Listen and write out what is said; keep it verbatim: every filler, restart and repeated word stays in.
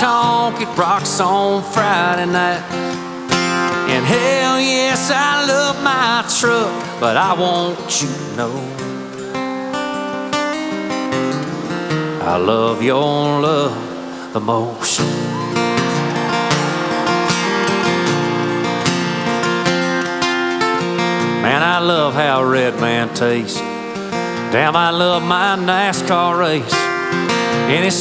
tonk at Rocks on Friday night. And hell yes, I love my truck, but I want you to know I love your love the most. Man, I love how a red man tastes. Damn, I love my NASCAR race. Any